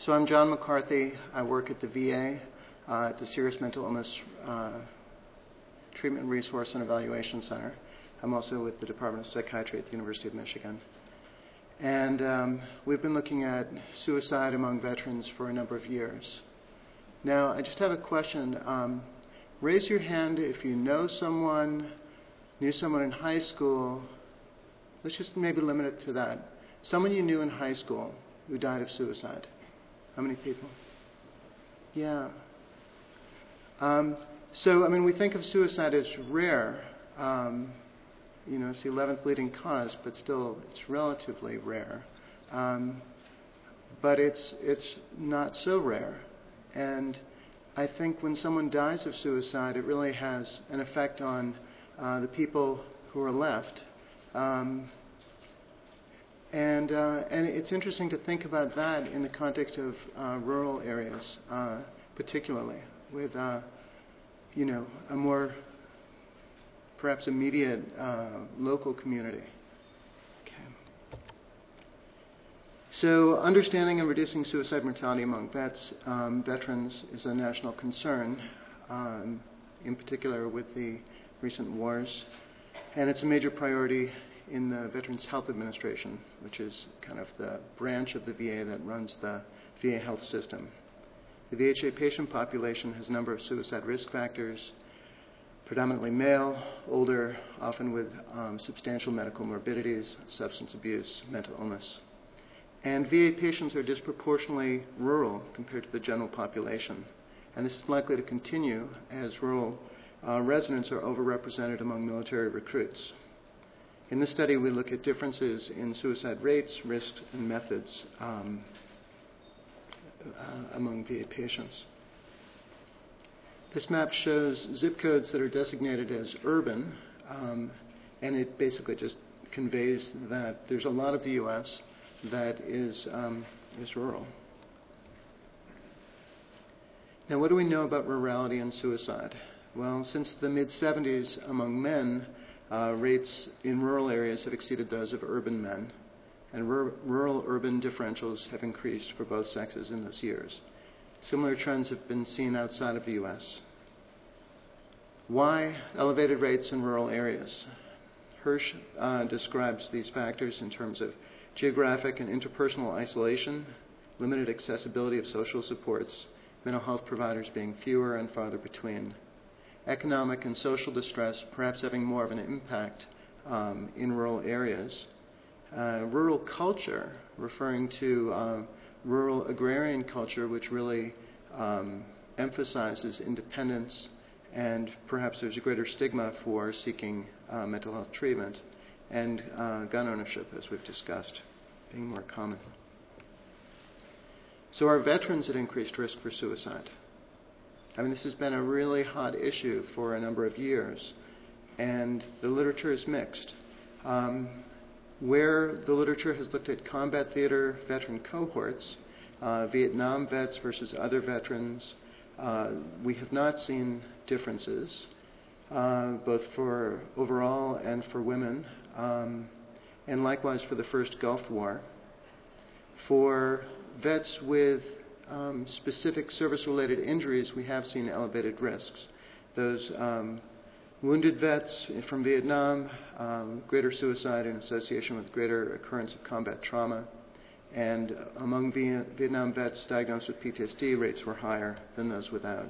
So I'm John McCarthy. I work at the VA, at the Serious Mental Illness Treatment Resource and Evaluation Center. I'm also with the Department of Psychiatry at the University of Michigan. And we've been looking at suicide among veterans for a number of years. Now, I just have a question. Raise your hand if you knew someone in high school. Let's just maybe limit it to that. Someone you knew in high school who died of suicide. How many people? Yeah. We think of suicide as rare. It's the 11th leading cause, but still it's relatively rare. But it's not so rare. And I think when someone dies of suicide, it really has an effect on the people who are left. And it's interesting to think about that in the context of rural areas, particularly, with a more perhaps immediate local community. Okay. So understanding and reducing suicide mortality among veterans is a national concern, in particular with the recent wars. And it's a major priority in the Veterans Health Administration, which is kind of the branch of the VA that runs the VA health system. The VHA patient population has a number of suicide risk factors, predominantly male, older, often with substantial medical morbidities, substance abuse, mental illness. And VA patients are disproportionately rural compared to the general population. And this is likely to continue as rural residents are overrepresented among military recruits. In this study, we look at differences in suicide rates, risks, and methods among VA patients. This map shows zip codes that are designated as urban, and it basically just conveys that there's a lot of the U.S. that is rural. Now, what do we know about rurality and suicide? Well, since the mid-'70s among men, rates in rural areas have exceeded those of urban men, and rural-urban differentials have increased for both sexes in those years. Similar trends have been seen outside of the U.S. Why elevated rates in rural areas? Hirsch describes these factors in terms of geographic and interpersonal isolation, limited accessibility of social supports, mental health providers being fewer and farther between, economic and social distress perhaps having more of an impact in rural areas, rural culture, referring to rural agrarian culture, which really emphasizes independence, and perhaps there's a greater stigma for seeking mental health treatment, and gun ownership, as we've discussed, being more common. So are veterans at increased risk for suicide? This has been a really hot issue for a number of years, and the literature is mixed. Where the literature has looked at combat theater veteran cohorts, Vietnam vets versus other veterans, we have not seen differences, both for overall and for women, and likewise for the first Gulf War. For vets with specific service-related injuries, we have seen elevated risks. Those wounded vets from Vietnam, greater suicide in association with greater occurrence of combat trauma, and among Vietnam vets diagnosed with PTSD, rates were higher than those without.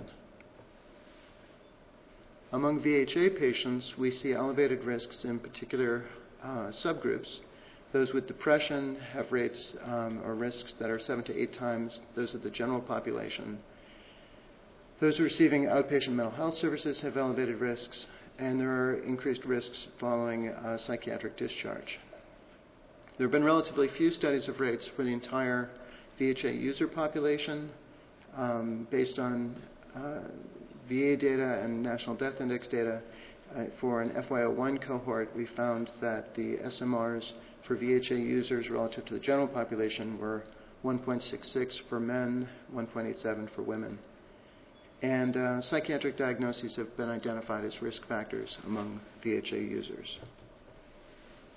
Among VHA patients, we see elevated risks in particular subgroups. Those with depression have rates or risks that are 7 to 8 times those of the general population. Those receiving outpatient mental health services have elevated risks, and there are increased risks following psychiatric discharge. There have been relatively few studies of rates for the entire VHA user population. Based on VA data and National Death Index data, for an FY01 cohort, we found that the SMRs for VHA users relative to the general population were 1.66 for men, 1.87 for women. And psychiatric diagnoses have been identified as risk factors among VHA users.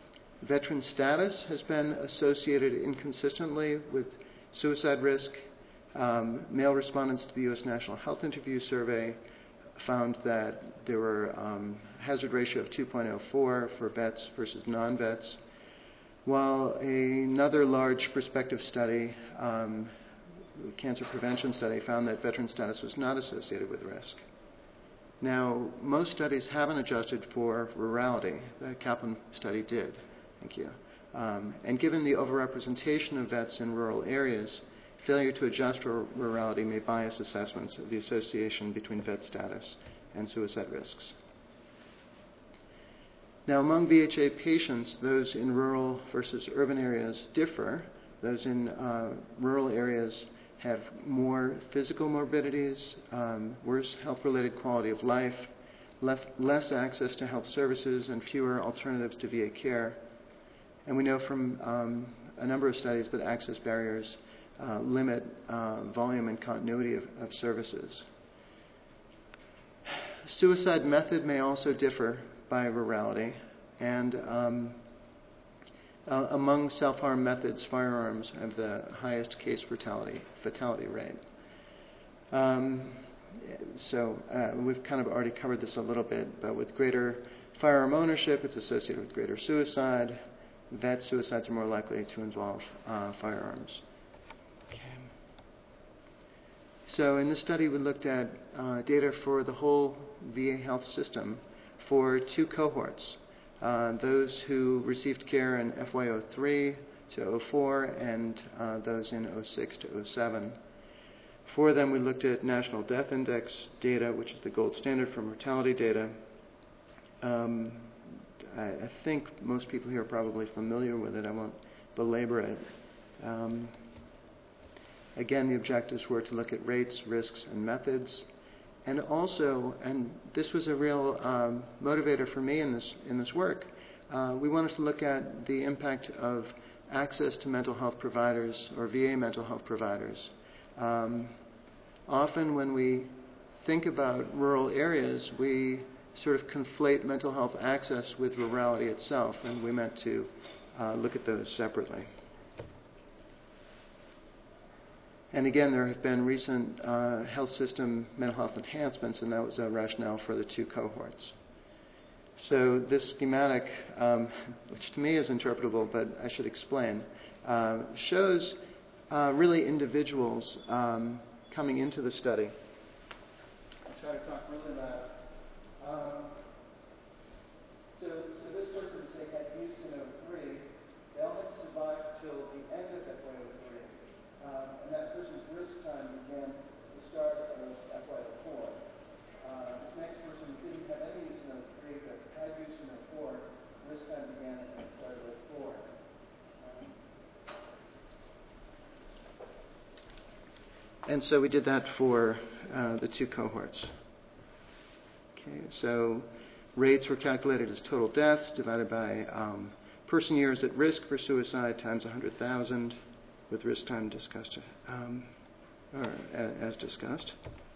Veteran status has been associated inconsistently with suicide risk. Male respondents to the U.S. National Health Interview Survey found that there were hazard ratio of 2.04 for vets versus non-vets, while another large prospective study, cancer prevention study, found that veteran status was not associated with risk. Now, most studies haven't adjusted for rurality. The Kaplan study did. Thank you. And given the overrepresentation of vets in rural areas, failure to adjust for rurality may bias assessments of the association between vet status and suicide risks. Now, among VHA patients, those in rural versus urban areas differ. Those in rural areas have more physical morbidities, worse health-related quality of life, less access to health services, and fewer alternatives to VA care. And we know from a number of studies that access barriers limit volume and continuity of services. Suicide method may also differ by rurality, and among self-harm methods, firearms have the highest case fatality rate. We've kind of already covered this a little bit, but with greater firearm ownership, it's associated with greater suicide. Vet suicides are more likely to involve firearms. Okay. So in this study, we looked at data for the whole VA health system for two cohorts. Those who received care in FY03 to 04 and those in 06 to 07. For them, we looked at National Death Index data, which is the gold standard for mortality data. I think most people here are probably familiar with it. I won't belabor it. Again, the objectives were to look at rates, risks, and methods. And also, and this was a real motivator for me in this work, we wanted to look at the impact of access to mental health providers or VA mental health providers. Often when we think about rural areas, we sort of conflate mental health access with rurality itself, and we meant to look at those separately. And again, there have been recent health system mental health enhancements, and that was a rationale for the two cohorts. So this schematic, which to me is interpretable, but I should explain, shows really individuals coming into the study. I'll try to talk really loud. So this person, say, had use in 03. They all had survived till the end of FY03. And that person's risk time began at the start of FY04. This next person didn't have any use in 03, but had use in 04. Risk time began at the start of 04. And so we did that for the two cohorts. Okay, so rates were calculated as total deaths divided by person years at risk for suicide times 100,000, with risk time discussed, as discussed.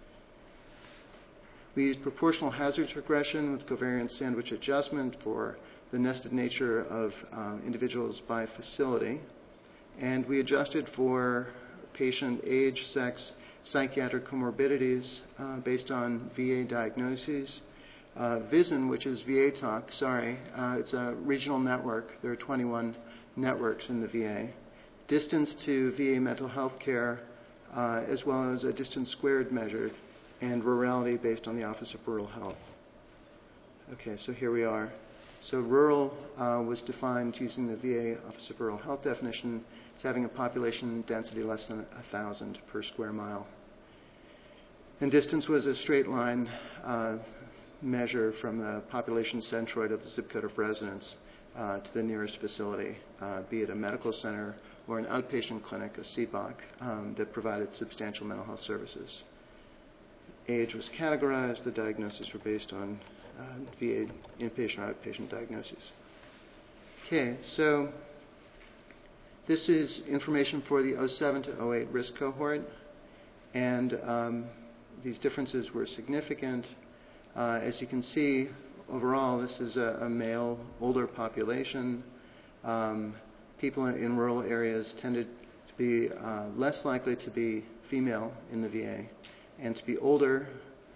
We used proportional hazards regression with covariance sandwich adjustment for the nested nature of individuals by facility. And we adjusted for patient age, sex, psychiatric comorbidities based on VA diagnoses. VISN, which is VA Talk, it's a regional network. There are 21 networks in the VA. Distance to VA mental health care, as well as a distance squared measured, and rurality based on the Office of Rural Health. Okay, so here we are. So rural was defined using the VA Office of Rural Health definition as having a population density less than 1,000 per square mile. And distance was a straight line measure from the population centroid of the zip code of residence to the nearest facility, be it a medical center or an outpatient clinic, a CBOC, that provided substantial mental health services. Age was categorized. The diagnoses were based on VA inpatient or outpatient diagnoses. Okay, so this is information for the 07 to 08 risk cohort, and these differences were significant. As you can see, overall, this is a male, older population. People in rural areas tended to be less likely to be female in the VA, and to be older.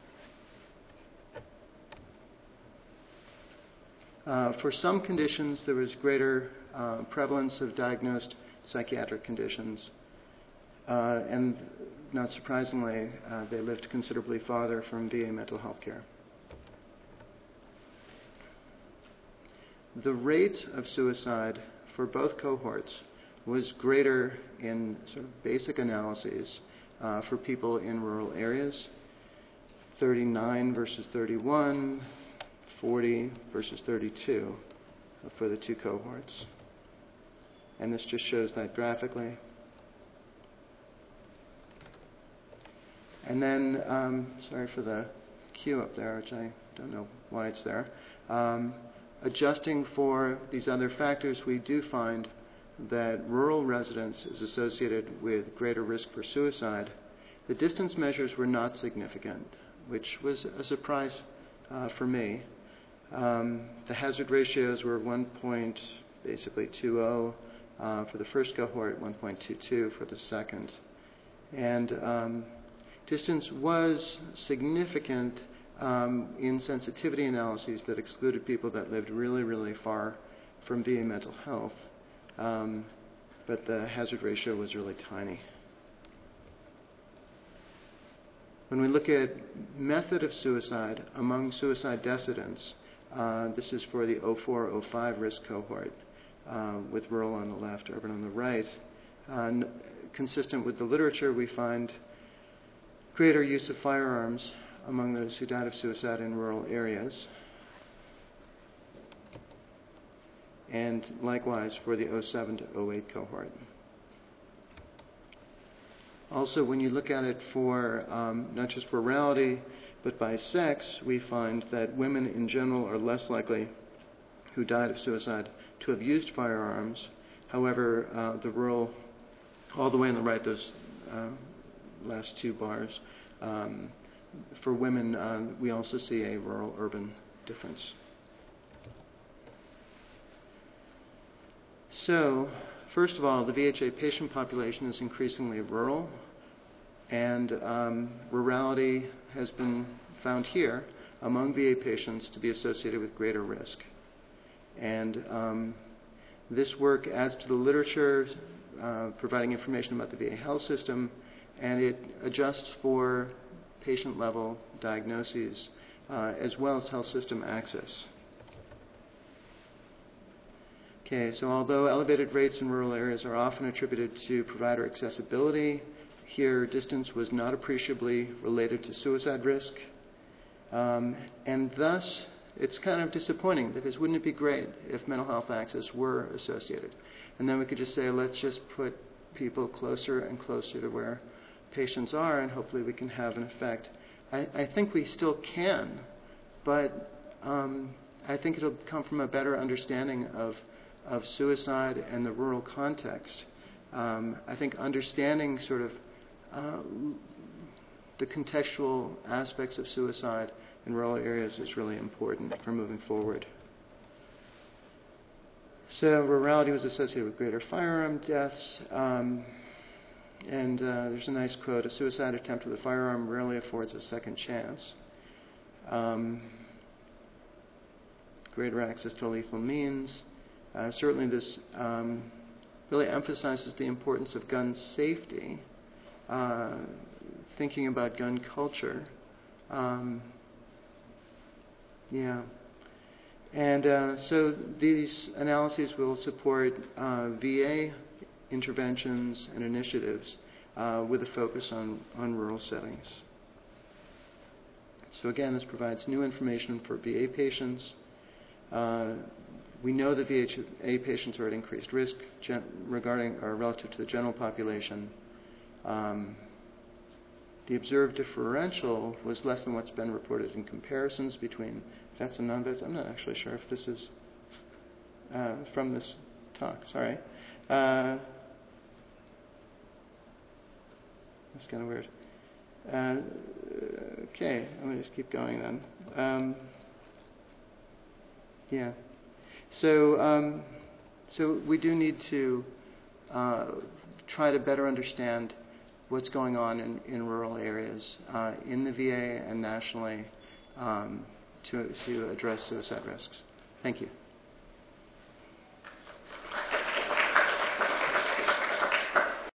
For some conditions, there was greater prevalence of diagnosed psychiatric conditions, and not surprisingly, they lived considerably farther from VA mental health care. The rate of suicide for both cohorts was greater in sort of basic analyses for people in rural areas, 39 versus 31, 40 versus 32 for the two cohorts. And this just shows that graphically. And then, sorry for the cue up there, which I don't know why it's there. Adjusting for these other factors, we do find that rural residence is associated with greater risk for suicide. The distance measures were not significant, which was a surprise for me. The hazard ratios were 1.20 for the first cohort, 1.22 for the second. And distance was significant in sensitivity analyses that excluded people that lived really, really far from VA mental health. But the hazard ratio was really tiny. When we look at method of suicide among suicide decedents, this is for the 04-05 risk cohort, with rural on the left, urban on the right. Consistent with the literature, we find greater use of firearms among those who died of suicide in rural areas. And likewise for the 07 to 08 cohort. Also, when you look at it for not just rurality, but by sex, we find that women in general are less likely who died of suicide to have used firearms. However, the rural, all the way on the right, those last two bars, for women, we also see a rural-urban difference. So, first of all, the VHA patient population is increasingly rural, and rurality has been found here among VA patients to be associated with greater risk. And this work adds to the literature, providing information about the VA health system, and it adjusts for patient-level diagnoses as well as health system access. Okay, so although elevated rates in rural areas are often attributed to provider accessibility, here distance was not appreciably related to suicide risk. And thus, it's kind of disappointing, because wouldn't it be great if mental health access were associated? And then we could just say, let's just put people closer and closer to where patients are, and hopefully we can have an effect. I think we still can, but I think it'll come from a better understanding of suicide and the rural context. I think understanding sort of the contextual aspects of suicide in rural areas is really important for moving forward. So rurality was associated with greater firearm deaths. And there's a nice quote: "A suicide attempt with a firearm rarely affords a second chance." Greater access to lethal means. Certainly this really emphasizes the importance of gun safety, thinking about gun culture. And so these analyses will support VA interventions and initiatives with a focus on rural settings. So again, this provides new information for VA patients. We know that VA patients are at increased risk relative to the general population. The observed differential was less than what's been reported in comparisons between vets and non-vets. I'm not actually sure if this is from this talk. Sorry. That's kind of weird. Okay, I'm going to just keep going then. So we do need to try to better understand what's going on in rural areas in the VA and nationally to address suicide risks. Thank you.